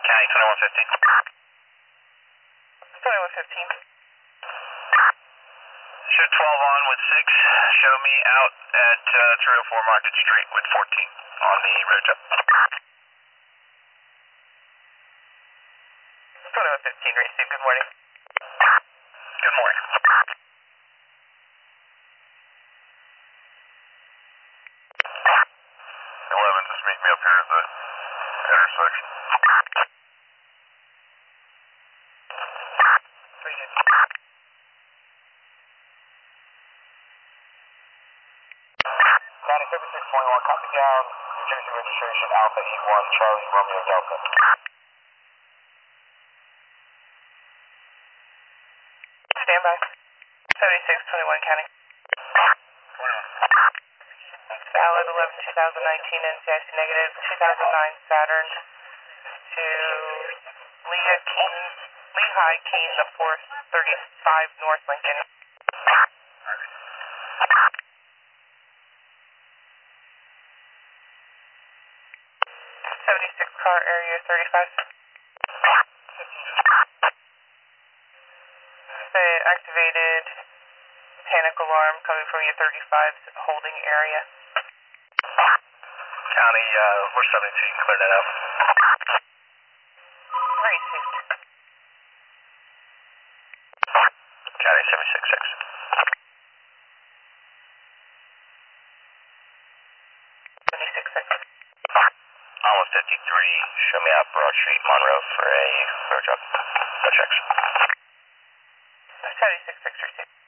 County 2115. 2115. Shoot 12 on with 6. Show me out at 304 Market Street with 14 on the road jump. 2115, receive. Good morning. Good morning. 11, just meet me up here at the intersection. County 7621, copy down, New Jersey registration, Alpha E1, Charlie Romeo Delta. Standby. 7621 County. 21. Valid 11-2019 NCIC negative 2009 Saturn to Lehigh Keene, the 435 North Lincoln. 76 car area 35. Say activated panic alarm coming from your 35's holding area. County, we're 72, you can clear that out. Received. County 766. 76. Almost 53, show me out Broad Street, Monroe for a road job. No checks. 76 received.